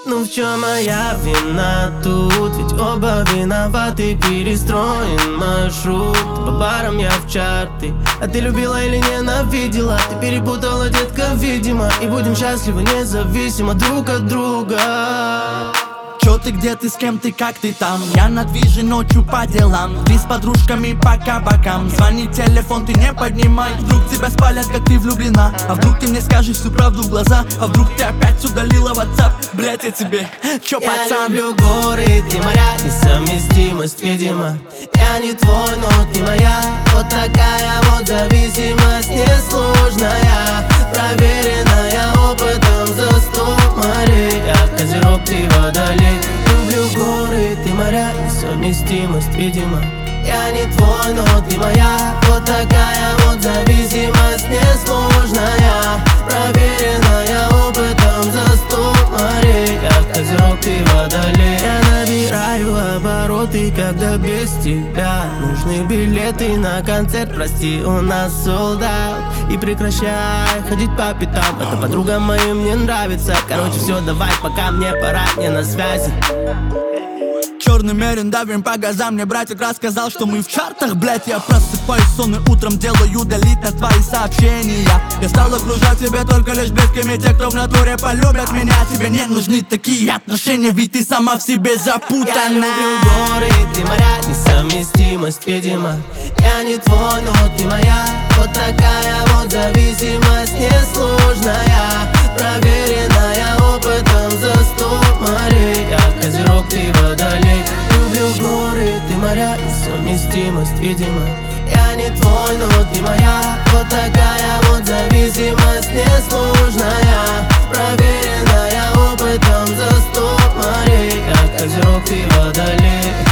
Ну в чем моя вина тут? Ведь оба виноваты, перестроен маршрут. По барам я в чарты, а ты любила или ненавидела? Ты перепутала, детка, видимо. И будем счастливы независимо друг от друга. Чё ты, где ты, с кем ты, как ты там? Я на движе ночью по делам. Ты с подружками по кабакам. Звонит телефон, ты не поднимай. Вдруг тебя спалят, как ты влюблена. А вдруг ты мне скажешь всю правду в глаза? А вдруг ты опять удалила WhatsApp? Блять, я тебе, чё, Я пацан? люблю горы, ты моря, несовместимость, видимо. Я не твой, но ты моя. Вот такая вот зависимость несложная, проверенная опытом за 100 морей. Я козерог, ты водолей. Люблю горы, ты моря, несовместимость, видимо. Я не твой, но ты моя. Вот такая вот зависимость несложная, проверенная опытом за 100 морей. Я козерог, ты водолей. Я набираю обороты, когда без тебя. Нужны билеты на концерт, прости, у нас sold out. И прекращай ходить по пятам, эта подруга моим мне нравится. Короче, все, давай, пока мне пора, не на связи. Черный мерин, давим по газам. Мне братик рассказал, что мы в чартах, блять. Я просыпаюсь сонный утром, делаю делить на твои сообщения. Я стал окружать тебя только лишь близкими, те, кто в натуре полюбят меня. Тебе не нужны такие отношения, ведь ты сама в себе запутана. Я люблю горы, ты моря, несовместимость, видимо. Я не твой, но ты моя. Вот такая вот зависимость несложная, проверенная опытом за 100 морей. Я козерог, ты водолей. Люблю горы, ты моря, несовместимость, видимо. Я не твой, но ты моя. Вот такая вот зависимость несложная, проверенная опытом за 100 морей. Я козерог, ты водолей.